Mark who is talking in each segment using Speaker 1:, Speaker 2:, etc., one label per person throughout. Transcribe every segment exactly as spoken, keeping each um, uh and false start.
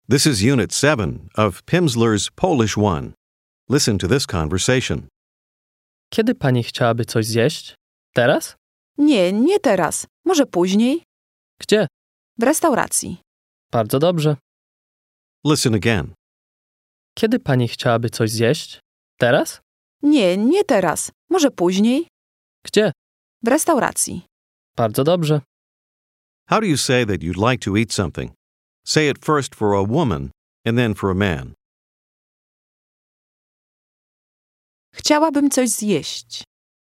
Speaker 1: This is Unit seven of Pimsleur's Polish one. Listen to this conversation.
Speaker 2: Kiedy pani chciałaby coś zjeść? Teraz?
Speaker 3: Nie, nie teraz. Może później?
Speaker 2: Gdzie?
Speaker 3: W restauracji.
Speaker 2: Bardzo dobrze.
Speaker 1: Listen again.
Speaker 2: Kiedy pani chciałaby coś zjeść? Teraz?
Speaker 3: Nie, nie teraz. Może później?
Speaker 2: Gdzie?
Speaker 3: W restauracji.
Speaker 2: Bardzo dobrze.
Speaker 1: How do you say that you'd like to eat something? Say it first for a woman and then for a man.
Speaker 3: Chciałabym coś zjeść.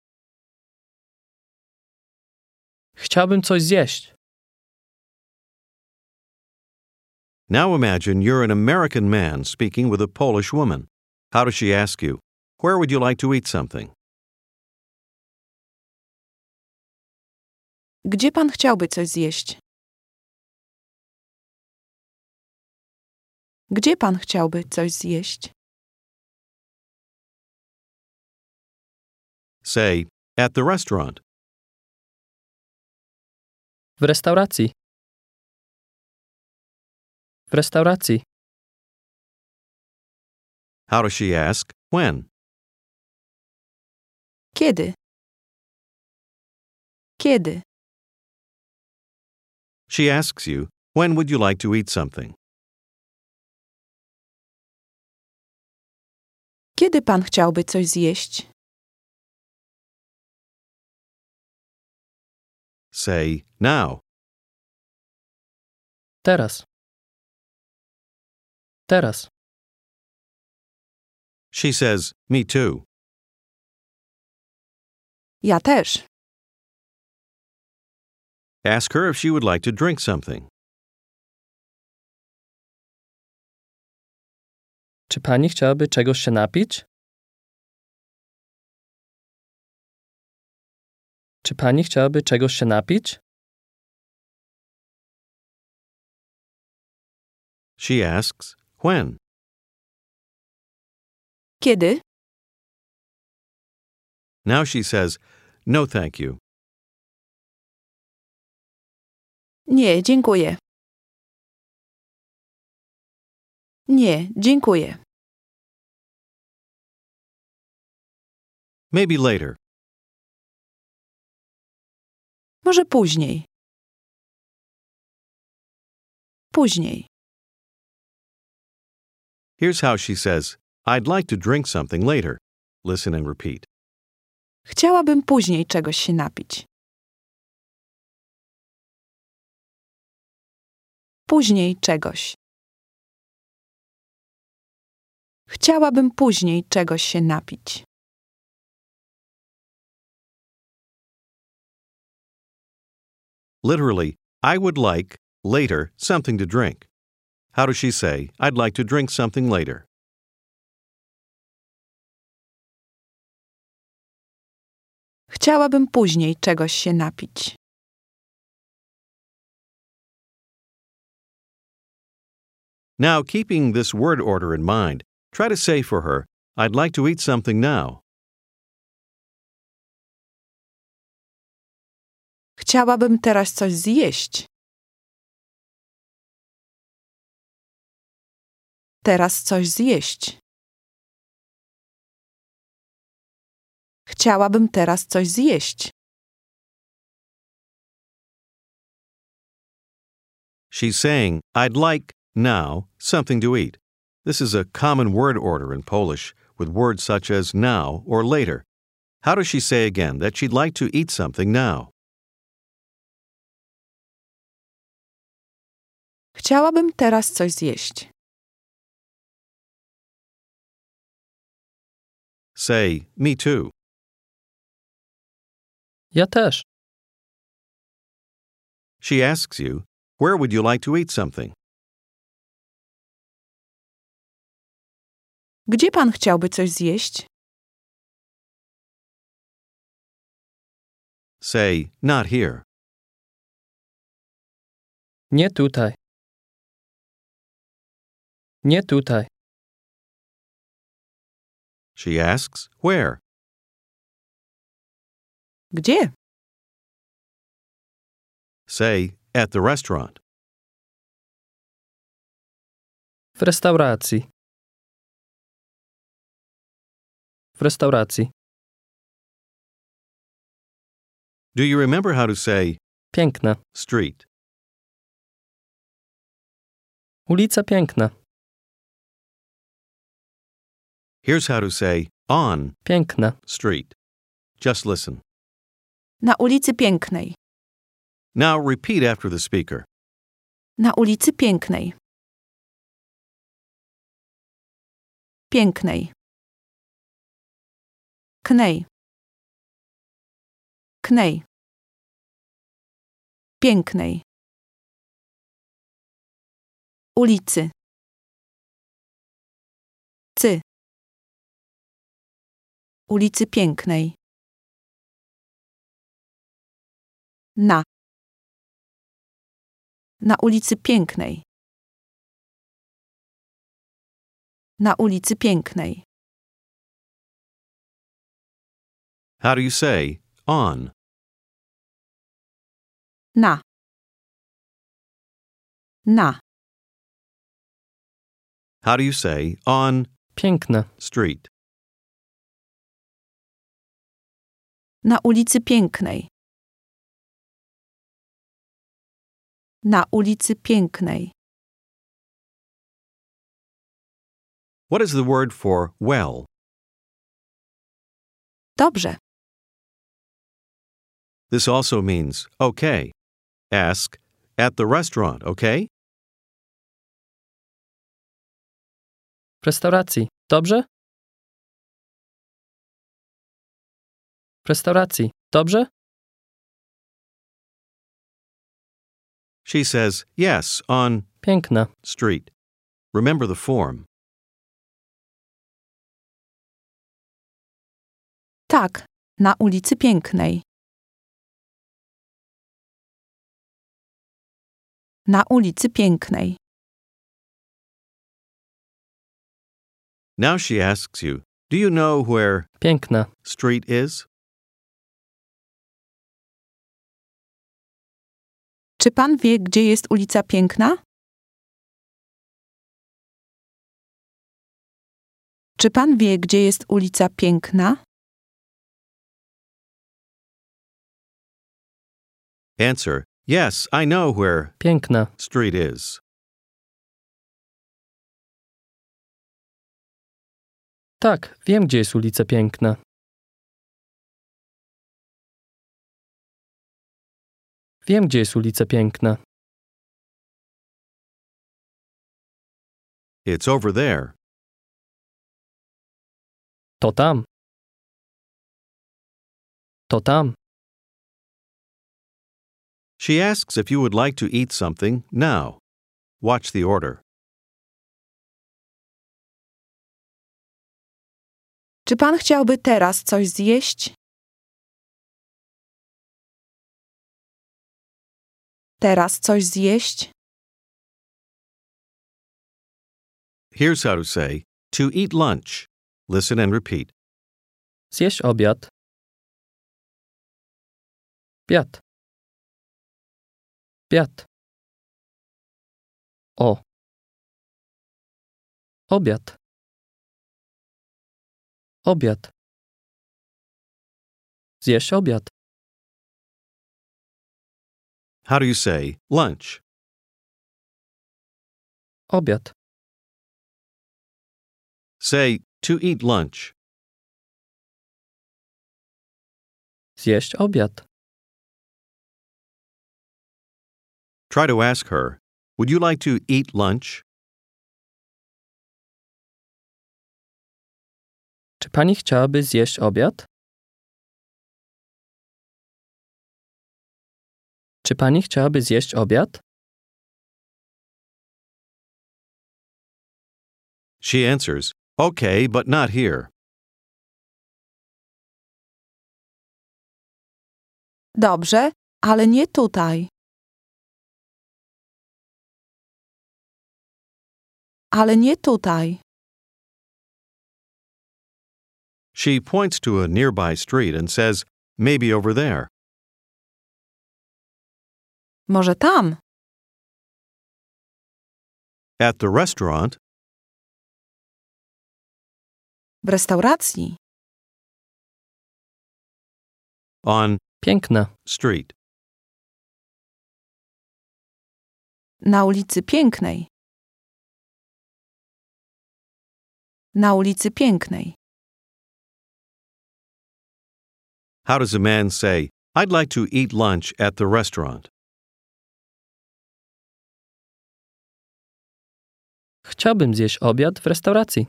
Speaker 2: Chciałbym coś zjeść.
Speaker 1: Now imagine you're an American man speaking with a Polish woman. How does she ask you? Where would you like to eat something?
Speaker 3: Gdzie pan chciałby coś zjeść? Gdzie pan chciałby coś zjeść?
Speaker 1: Say, at the restaurant.
Speaker 2: W restauracji. W restauracji.
Speaker 1: How does she ask? When?
Speaker 3: Kiedy? Kiedy?
Speaker 1: She asks you, when would you like to eat something?
Speaker 3: Kiedy pan chciałby coś zjeść?
Speaker 1: Say, now.
Speaker 2: Teraz. Teraz.
Speaker 1: She says, me too.
Speaker 3: Ja też.
Speaker 1: Ask her if she would like to drink something.
Speaker 2: Czy pani chciałaby czegoś się napić? Czy pani chciałaby czegoś się napić?
Speaker 1: She asks, when?
Speaker 3: Kiedy?
Speaker 1: Now she says, no thank you.
Speaker 3: Nie, dziękuję. Nie, dziękuję.
Speaker 1: Maybe later.
Speaker 3: Może później. Później.
Speaker 1: Here's how she says, I'd like to drink something later. Listen and repeat.
Speaker 3: Chciałabym później czegoś się napić. Później czegoś. Chciałabym później czegoś się napić.
Speaker 1: Literally, I would like, later, something to drink. How does she say, I'd like to drink something later?
Speaker 3: Chciałabym później czegoś się napić.
Speaker 1: Now, keeping this word order in mind, try to say for her, I'd like to eat something now.
Speaker 3: Chciałabym teraz coś zjeść. Teraz coś zjeść. Chciałabym teraz coś zjeść.
Speaker 1: She's saying, I'd like, now, something to eat. This is a common word order in Polish with words such as now or later. How does she say again that she'd like to eat something now?
Speaker 3: Chciałabym teraz coś zjeść.
Speaker 1: Say, me too.
Speaker 2: Ja też.
Speaker 1: She asks you, where would you like to eat something?
Speaker 3: Gdzie pan chciałby coś zjeść?
Speaker 1: Say, not here.
Speaker 2: Nie tutaj. Nie tutaj.
Speaker 1: She asks, where?
Speaker 3: Gdzie?
Speaker 1: Say, at the restaurant.
Speaker 2: W restauracji. W restauracji.
Speaker 1: Do you remember how to say
Speaker 2: Piękna.
Speaker 1: street?
Speaker 2: Ulica piękna.
Speaker 1: Here's how to say on
Speaker 2: Piękna.
Speaker 1: street. Just listen.
Speaker 3: Na ulicy Pięknej.
Speaker 1: Now repeat after the speaker.
Speaker 3: Na ulicy Pięknej. Pięknej. Knej. Knej. Pięknej. Ulicy. Cy. Ulicy Pięknej. Na. Na ulicy Pięknej. Na ulicy Pięknej.
Speaker 1: How do you say on?
Speaker 3: Na. Na.
Speaker 1: How do you say on
Speaker 2: Piękna.
Speaker 1: street?
Speaker 3: Na ulicy Pięknej. Na ulicy Pięknej.
Speaker 1: What is the word for well?
Speaker 3: Dobrze.
Speaker 1: This also means okay. Ask, at the restaurant, okay?
Speaker 2: W restauracji. Dobrze? W restauracji. Dobrze?
Speaker 1: She says yes on
Speaker 2: Piękna.
Speaker 1: street. Remember the form.
Speaker 3: Tak, na ulicy Pięknej. Na ulicy Pięknej.
Speaker 1: Now she asks you, do you know where
Speaker 2: Piękna.
Speaker 1: street is?
Speaker 3: Czy pan wie, gdzie jest ulica Piękna? Czy pan wie, gdzie jest ulica Piękna?
Speaker 1: Answer, yes, I know where
Speaker 2: Piękna.
Speaker 1: street is.
Speaker 2: Tak, wiem, gdzie jest ulica Piękna. Wiem, gdzie jest ulica Piękna.
Speaker 1: It's over there.
Speaker 2: To tam. To tam.
Speaker 1: She asks if you would like to eat something now. Watch the order.
Speaker 3: Czy pan chciałby teraz coś zjeść? Teraz coś zjeść?
Speaker 1: Here's how to say to eat lunch. Listen and repeat.
Speaker 2: Zjeść obiad. Obiad. Obiad. O. Obiad. Obiad. Zjeść obiad.
Speaker 1: How do you say lunch?
Speaker 2: Obiad.
Speaker 1: Say to eat lunch.
Speaker 2: Zjeść obiad.
Speaker 1: Try to ask her, would you like to eat lunch?
Speaker 2: Czy pani chciałaby zjeść obiad? Czy pani chciałaby zjeść obiad?
Speaker 1: She answers, okay, but not here.
Speaker 3: Dobrze, ale nie tutaj. Ale nie tutaj.
Speaker 1: She points to a nearby street and says, maybe over there.
Speaker 3: Może tam.
Speaker 1: At the restaurant,
Speaker 3: W restauracji.
Speaker 1: On
Speaker 2: Piękne.
Speaker 1: street.
Speaker 3: Na ulicy Pięknej. Na ulicy Pięknej.
Speaker 1: How does a man say, I'd like to eat lunch at the restaurant?
Speaker 2: Chciałbym zjeść obiad w restauracji.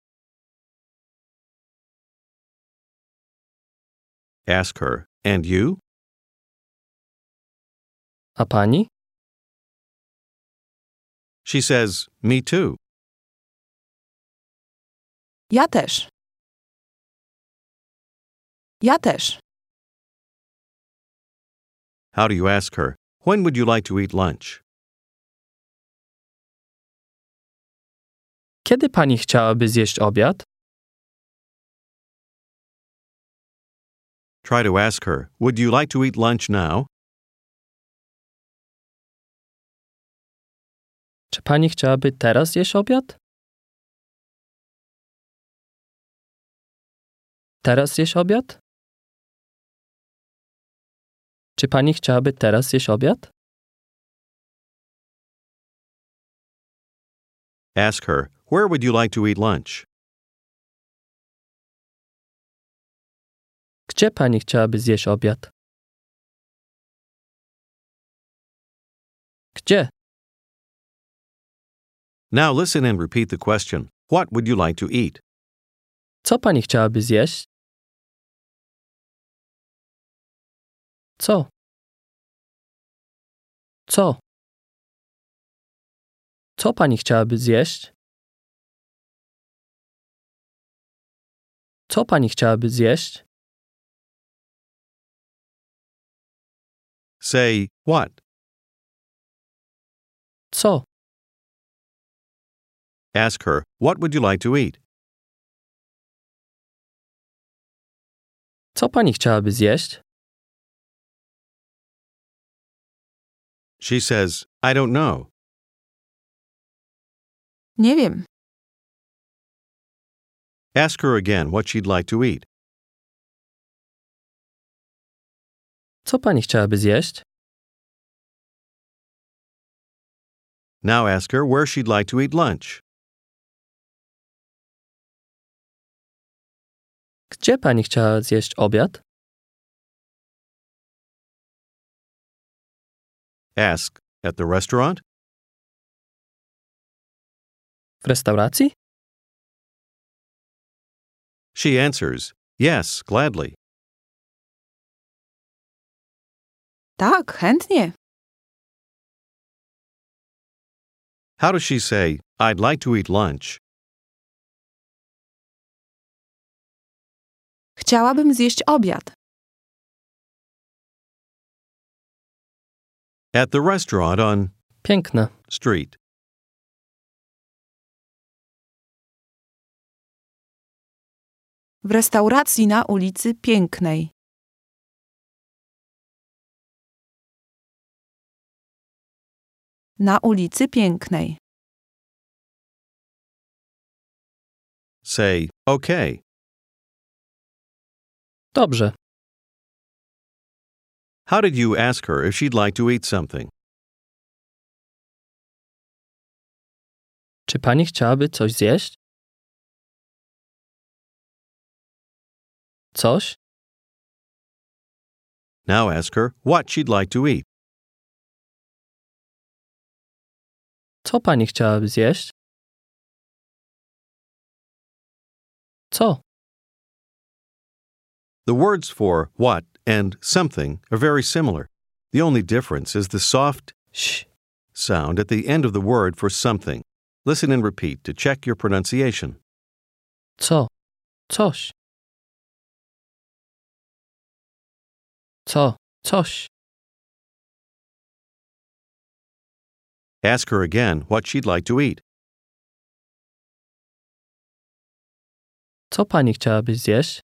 Speaker 1: Ask her, and you?
Speaker 2: A pani?
Speaker 1: She says, me too.
Speaker 3: Ja też. Ja też.
Speaker 1: How do you ask her, when would you like to eat lunch?
Speaker 2: Kiedy pani chciałaby zjeść obiad?
Speaker 1: Try to ask her, would you like to eat lunch now?
Speaker 2: Czy pani chciałaby teraz zjeść obiad? Teraz zjeść obiad? Czy pani chciałaby teraz zjeść obiad?
Speaker 1: Ask her, where would you like to eat lunch?
Speaker 2: Gdzie pani chciałaby zjeść obiad? Gdzie?
Speaker 1: Now listen and repeat the question. What would you like to eat?
Speaker 2: Co pani chciałaby zjeść? Co? Co? Co pani chciałaby zjeść? Co pani chciałaby zjeść?
Speaker 1: Say, what?
Speaker 2: Co?
Speaker 1: Ask her, what would you like to eat?
Speaker 2: Co pani chciałaby zjeść?
Speaker 1: She says, I don't know.
Speaker 3: Nie wiem.
Speaker 1: Ask her again what she'd like to eat.
Speaker 2: Co pani chciałaby zjeść?
Speaker 1: Now ask her where she'd like to eat lunch.
Speaker 2: Gdzie pani chciała zjeść obiad?
Speaker 1: Ask, at the restaurant?
Speaker 2: W restauracji?
Speaker 1: She answers, yes, gladly.
Speaker 3: Tak, chętnie.
Speaker 1: How does she say, I'd like to eat lunch?
Speaker 3: Chciałabym zjeść obiad.
Speaker 1: At the restaurant on
Speaker 2: Piękne.
Speaker 1: street.
Speaker 3: W restauracji na ulicy Pięknej. Na ulicy Pięknej.
Speaker 1: Say, okay.
Speaker 2: Dobrze.
Speaker 1: How did you ask her if she'd like to eat something?
Speaker 2: Czy pani chciałaby coś zjeść? Coś?
Speaker 1: Now ask her what she'd like to eat.
Speaker 2: Co pani chciałaby zjeść? Co?
Speaker 1: The words for what and something are very similar. The only difference is the soft
Speaker 2: Ś.
Speaker 1: sound at the end of the word for something. Listen and repeat to check your pronunciation.
Speaker 2: Co? Coś. Co? Coś.
Speaker 1: Ask her again what she'd like to eat.
Speaker 2: Co pani chciałaby zjeść?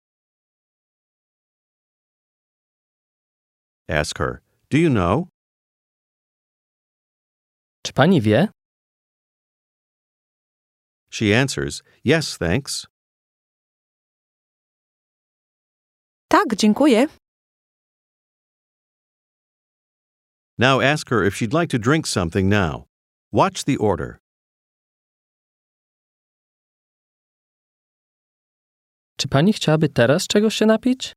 Speaker 1: Ask her, do you know?
Speaker 2: Czy pani wie?
Speaker 1: She answers, yes, thanks.
Speaker 3: Tak, dziękuję.
Speaker 1: Now ask her if she'd like to drink something now. Watch the order.
Speaker 2: Czy pani chciałaby teraz czegoś się napić?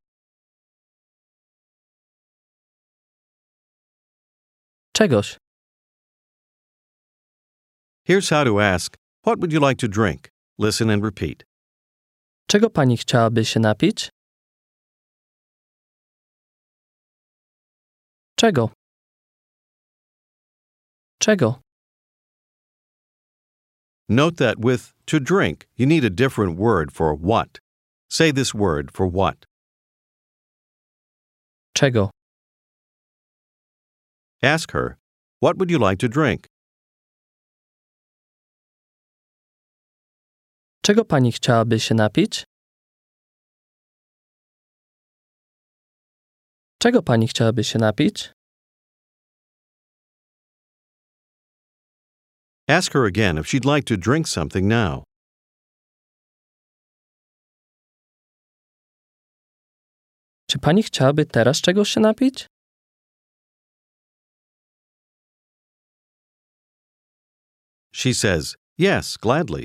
Speaker 2: Czegoś.
Speaker 1: Here's how to ask, what would you like to drink? Listen and repeat.
Speaker 2: Czego pani chciałaby się napić? Czego? Czego?
Speaker 1: Note that with to drink, you need a different word for what. Say this word for what.
Speaker 2: Czego?
Speaker 1: Ask her, what would you like to drink?
Speaker 2: Czego pani chciałaby się napić? Czego pani chciałaby się napić?
Speaker 1: Ask her again if she'd like to drink something now.
Speaker 2: Czy pani chciałaby teraz czegoś się napić?
Speaker 1: She says, yes, gladly.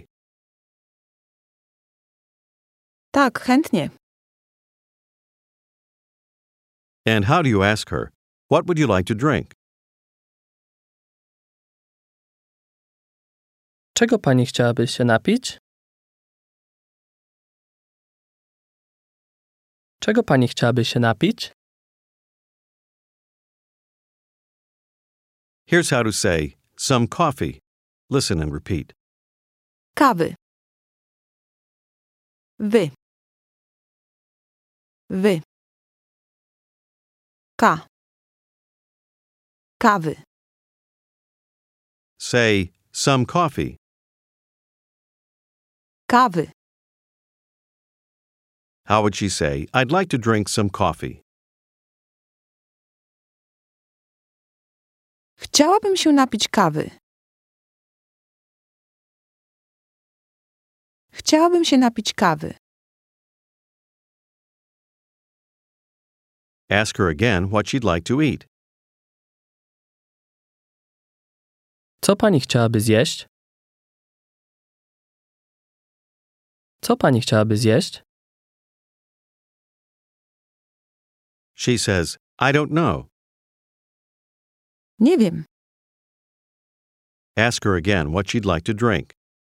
Speaker 3: Tak, chętnie.
Speaker 1: And how do you ask her, what would you like to drink?
Speaker 2: Czego pani chciałaby się napić? Czego pani chciałaby się napić?
Speaker 1: Here's how to say, some coffee. Listen and repeat.
Speaker 3: Kawy. Wy. Wy. Ka. Kawy.
Speaker 1: Say, some coffee.
Speaker 3: Kawy.
Speaker 1: How would she say, I'd like to drink some coffee?
Speaker 3: Chciałabym się napić kawy. Chciałabym się napić kawy.
Speaker 1: Ask her again what she'd like to eat.
Speaker 2: Co pani chciałaby zjeść? Co pani chciałaby zjeść?
Speaker 1: She says, I don't know.
Speaker 3: Nie wiem.
Speaker 1: Ask her again what she'd like to drink.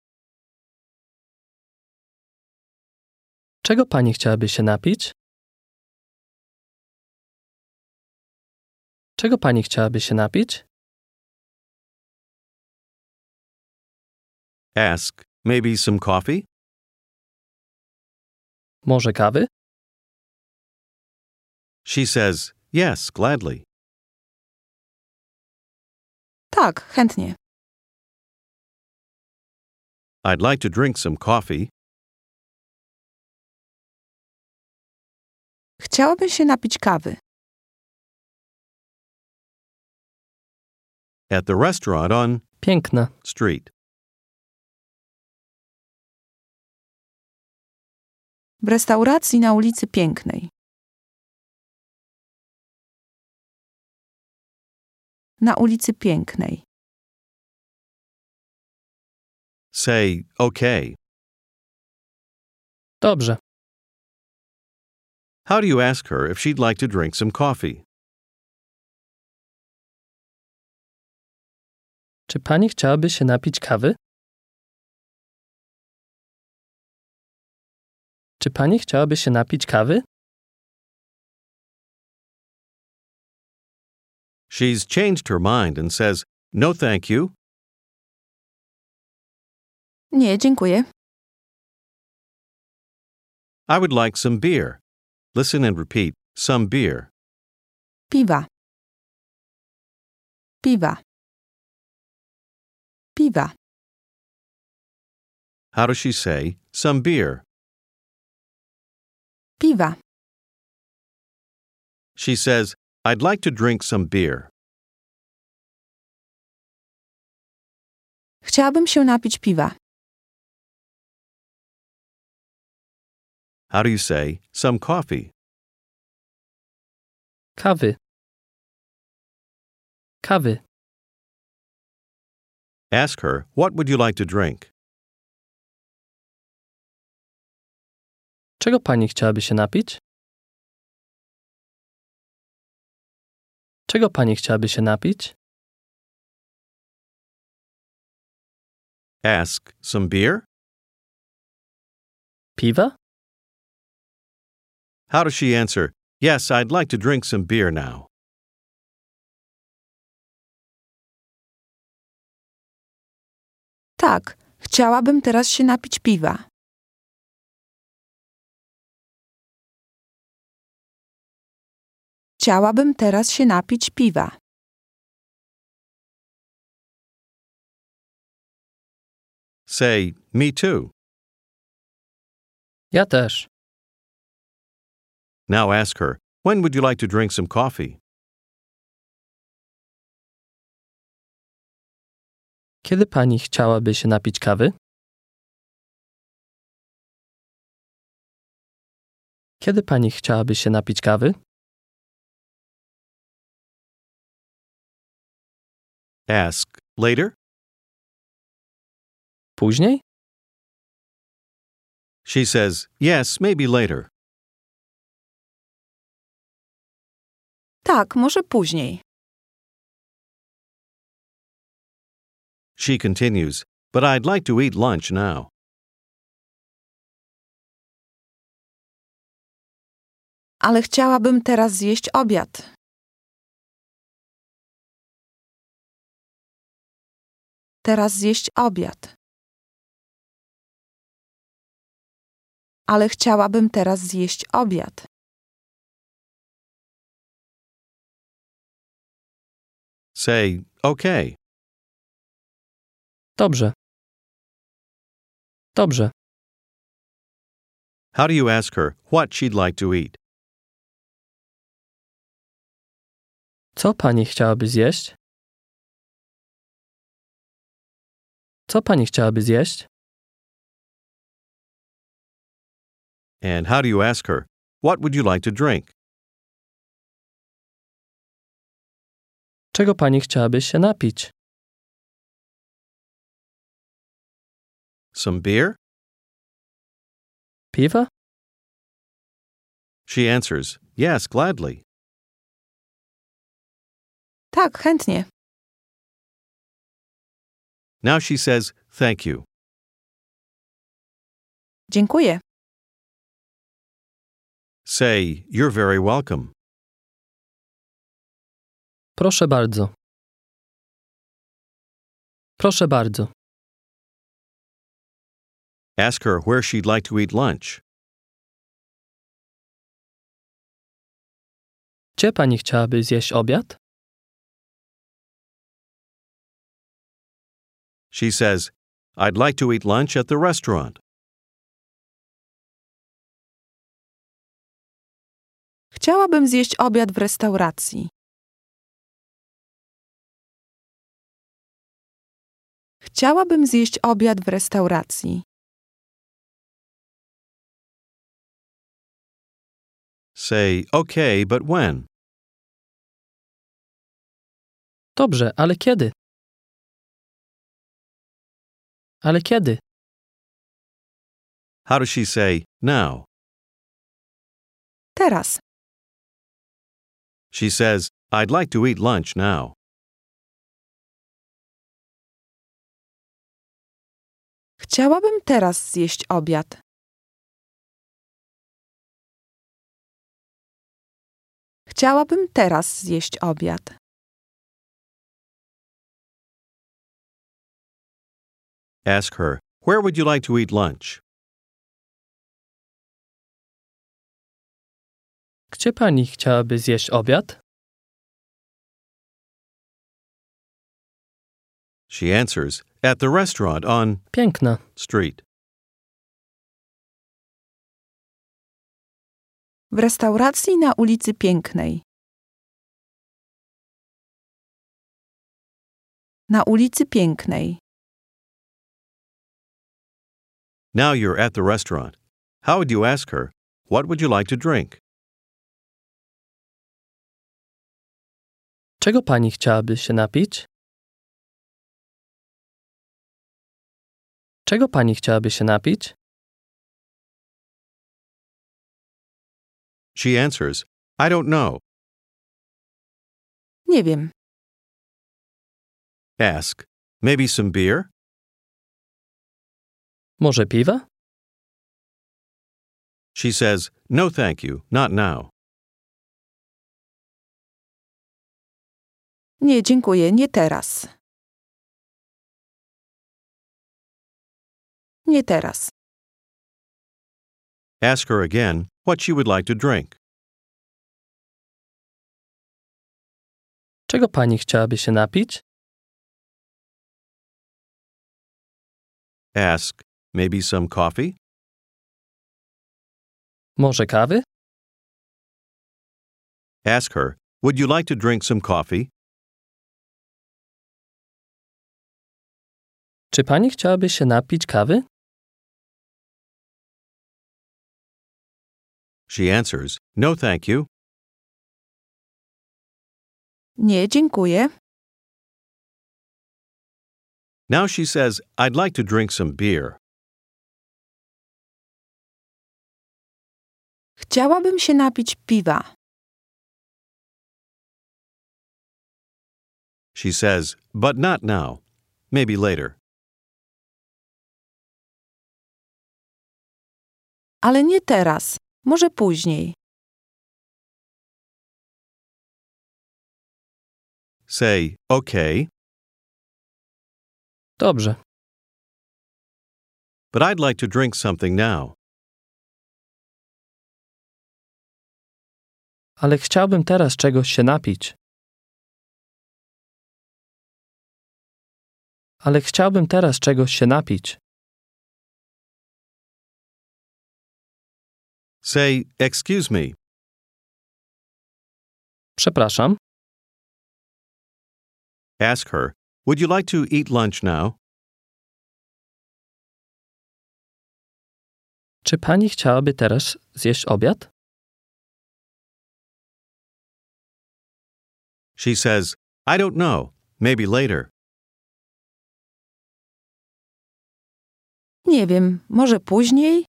Speaker 2: Czego pani chciałaby się napić? Czego pani chciałaby się napić?
Speaker 1: Ask, maybe some coffee?
Speaker 2: Może kawy?
Speaker 1: She says, yes, gladly.
Speaker 3: Tak, chętnie.
Speaker 1: I'd like to drink some coffee.
Speaker 3: Chciałabym się napić kawy.
Speaker 1: At the restaurant on
Speaker 2: Piękna.
Speaker 1: street.
Speaker 3: W restauracji na ulicy Pięknej. Na ulicy Pięknej.
Speaker 1: Say, okay.
Speaker 2: Dobrze.
Speaker 1: How do you ask her if she'd like to drink some coffee?
Speaker 2: Czy pani chciałaby się napić kawy? Czy pani chciałaby się napić kawy?
Speaker 1: She's changed her mind and says, no thank you.
Speaker 3: Nie, dziękuję.
Speaker 1: I would like some beer. Listen and repeat, some beer.
Speaker 3: Piwa. Piwa. Piwa.
Speaker 1: How does she say, some beer?
Speaker 3: Piwa.
Speaker 1: She says, I'd like to drink some beer.
Speaker 3: Chciałabym się napić piwa.
Speaker 1: How do you say, some coffee?
Speaker 2: Kawy. Kawy.
Speaker 1: Ask her, what would you like to drink?
Speaker 2: Czego pani chciałaby się napić? Czego pani chciałaby się napić?
Speaker 1: Ask, some beer?
Speaker 2: Piwa?
Speaker 1: How does she answer, yes, I'd like to drink some beer now?
Speaker 3: Tak, chciałabym teraz się napić piwa. Chciałabym teraz się napić piwa.
Speaker 1: Say, me too.
Speaker 2: Ja też.
Speaker 1: Now ask her, when would you like to drink some coffee?
Speaker 2: Kiedy pani chciałaby się napić kawy? Kiedy pani chciałaby się napić kawy?
Speaker 1: Ask, later?
Speaker 2: Później?
Speaker 1: She says, yes, maybe later.
Speaker 3: Tak, może później.
Speaker 1: She continues, but I'd like to eat lunch now.
Speaker 3: Ale chciałabym teraz zjeść obiad. Teraz zjeść obiad. Ale chciałabym teraz zjeść obiad.
Speaker 1: Say, okay.
Speaker 2: Dobrze. Dobrze.
Speaker 1: How do you ask her what she'd like to eat?
Speaker 2: Co pani chciałaby zjeść? Co pani chciałaby zjeść?
Speaker 1: And how do you ask her, what would you like to drink?
Speaker 2: Czego pani chciałaby się napić?
Speaker 1: Some beer?
Speaker 2: Piwa?
Speaker 1: She answers, yes, gladly.
Speaker 3: Tak, chętnie.
Speaker 1: Now she says, thank you.
Speaker 3: Dziękuję.
Speaker 1: Say, you're very welcome.
Speaker 2: Proszę bardzo. Proszę bardzo.
Speaker 1: Ask her where she'd like to eat lunch.
Speaker 2: Gdzie pani chciałaby zjeść obiad?
Speaker 1: She says, I'd like to eat lunch at the restaurant.
Speaker 3: Chciałabym zjeść obiad w restauracji. Chciałabym zjeść obiad w restauracji.
Speaker 1: Say, okay, but when?
Speaker 2: Dobrze, ale kiedy? Ale kiedy?
Speaker 1: How does she say, now?
Speaker 3: Teraz.
Speaker 1: She says, I'd like to eat lunch now.
Speaker 3: Chciałabym teraz zjeść obiad. Chciałabym teraz zjeść obiad.
Speaker 1: Ask her, where would you like to eat lunch?
Speaker 2: Gdzie pani chciałaby zjeść obiad?
Speaker 1: She answers, at the restaurant on
Speaker 2: Piękna.
Speaker 1: street.
Speaker 3: W restauracji na ulicy Pięknej. Na ulicy Pięknej.
Speaker 1: Now you're at the restaurant. How would you ask her, what would you like to drink?
Speaker 2: Czego pani chciałaby się napić? Czego pani chciałaby się napić?
Speaker 1: She answers, I don't know.
Speaker 3: Nie wiem.
Speaker 1: Ask, maybe some beer?
Speaker 2: Może piwa?
Speaker 1: She says, no thank you, not now.
Speaker 3: Nie, dziękuję, nie teraz. Nie teraz.
Speaker 1: Ask her again what she would like to drink.
Speaker 2: Czego pani chciałaby się napić?
Speaker 1: Ask, maybe some coffee?
Speaker 2: Może kawy?
Speaker 1: Ask her, would you like to drink some coffee?
Speaker 2: Czy pani chciałaby się napić kawy?
Speaker 1: She answers, no thank you.
Speaker 3: Nie, dziękuję.
Speaker 1: Now she says, I'd like to drink some beer.
Speaker 3: Chciałabym się napić piwa.
Speaker 1: She says, but not now. Maybe later.
Speaker 3: Ale nie teraz. Może później.
Speaker 1: Say, okay,
Speaker 2: Dobrze.
Speaker 1: but I'd like to drink something now.
Speaker 2: Ale chciałbym teraz czegoś się napić. Ale chciałbym teraz czegoś się napić.
Speaker 1: Say, excuse me.
Speaker 2: Przepraszam.
Speaker 1: Ask her, would you like to eat lunch now?
Speaker 2: Czy pani chciałaby teraz zjeść obiad?
Speaker 1: She says, I don't know. Maybe later.
Speaker 3: Nie wiem, może później?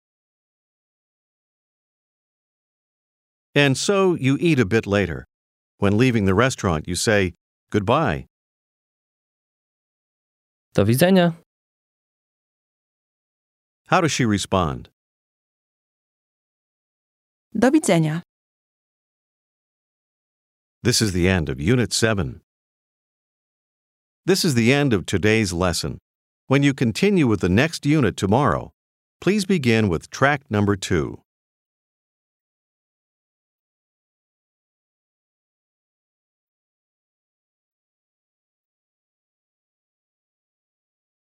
Speaker 1: And so you eat a bit later. When leaving the restaurant, you say, goodbye.
Speaker 2: Do widzenia.
Speaker 1: How does she respond?
Speaker 3: Do widzenia.
Speaker 1: This is the end of Unit seven. This is the end of today's lesson. When you continue with the next unit tomorrow, please begin with track number two.